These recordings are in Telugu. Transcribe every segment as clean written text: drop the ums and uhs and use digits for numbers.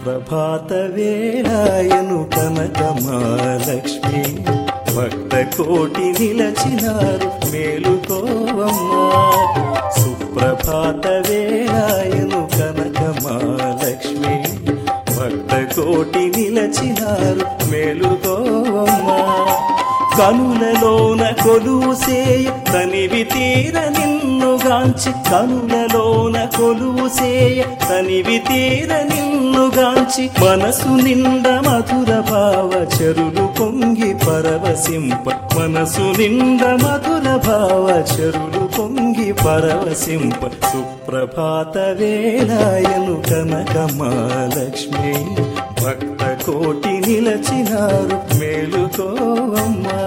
సుప్రభాత వేళాయను కనకమహాలక్ష్మి భక్త కోటి నిలచినారు మేలుకోవమ్మా. సుప్రభాత వేళాయను కనకమహాలక్ష్మి భక్త కోటి నిలచినారు మేలుకోవమ్మా. కనులలోన కొలువు సేయ తనివి తీర నిన్నుగాంచి, కనులలోన కొలువు సేయ తనివి తీర నిన్నుగాంచి, మనసు నిండ మధుర భావ చెరులు పొంగి పరవశింప, మనసు నిండ మధుర భావ చెరులు పొంగి పరవశింప. సుప్రభాత వేళాయను కనకమహాలక్ష్మి భక్త కోటి నిలచినారు మేలుకోవమ్మా.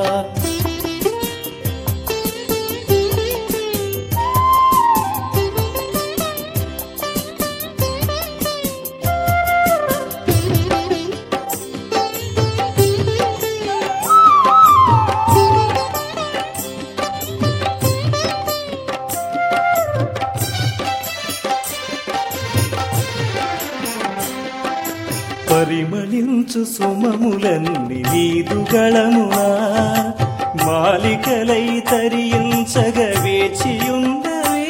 పరిమళించు సుమములన్ని నీదుగళమునా, మాలికలై తరించగ వేచియుందవి.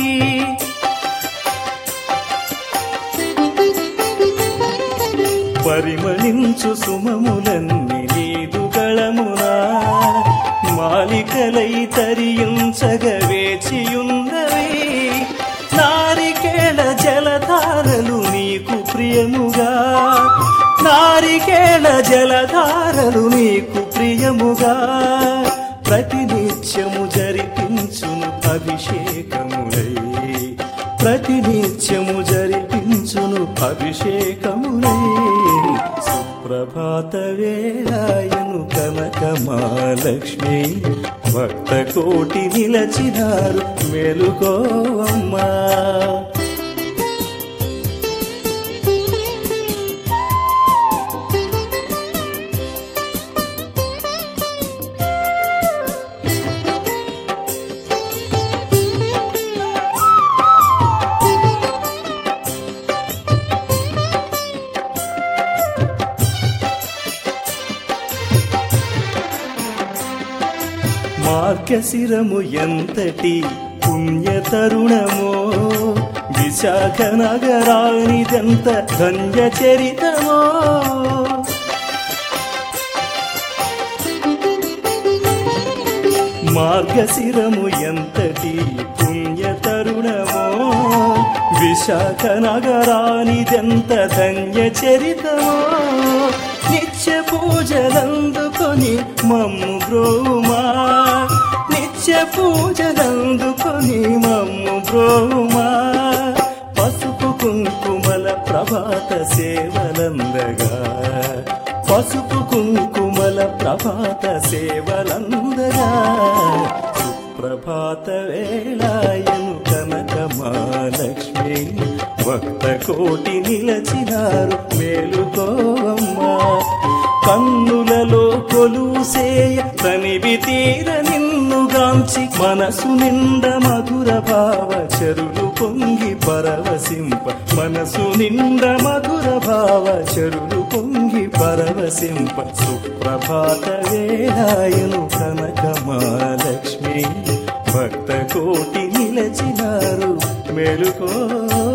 పరిమళించు సుమములన్ని నీదుగళమునా, మాలికలై తరించగ వేచియుందవి. నారికేళ జలధారలు నీకు ప్రియముగా, నారికేళ జలధారలు నీకు ప్రియముగా, ప్రతినిత్యము జరిపించును అభిషేకములై, ప్రతినిత్యము జరిపించును అభిషేకములై. సుప్రభాత వేళాయను కనకమహాలక్ష్మి భక్త కోటి నిలచినారు మేలుకోవమ్మా. మార్గశిరము ఎంతటి పుణ్యతరుణమో, విశాఖ నగరానిదెంత ధన్య చరితమో. మార్గశిరము ఎంతటి పుణ్యతరుణమో, విశాఖ నగరానిదెంత ధన్య చరితమో. నిత్య పూజలందుకొని మమ్ము బ్రోమా, నిత్య పూజలందుకొని మమ్ము బ్రోమా. పసుపు కుంకుమల ప్రభాత సేవలందగా, పసుపు కుంకుమల ప్రభాత సేవలందగా. సుప్రభాత వేళాయను కనకమహాలక్ష్మి భక్త కోటి నిలచినారు మేలుకోవమ్మా. కన్నులలో కొలువు సేయ తనివి తీర నిన్నుగాంచి, మనసు నిండ మధుర భావ చెరులు పొంగి పరవశింప, మనసు నిండ మధుర భావ చెరులు పొంగి పరవశింప. సుప్రభాత వేళాయను కనకమహాలక్ష్మి భక్త కోటి నిలచినారు మేలుకో.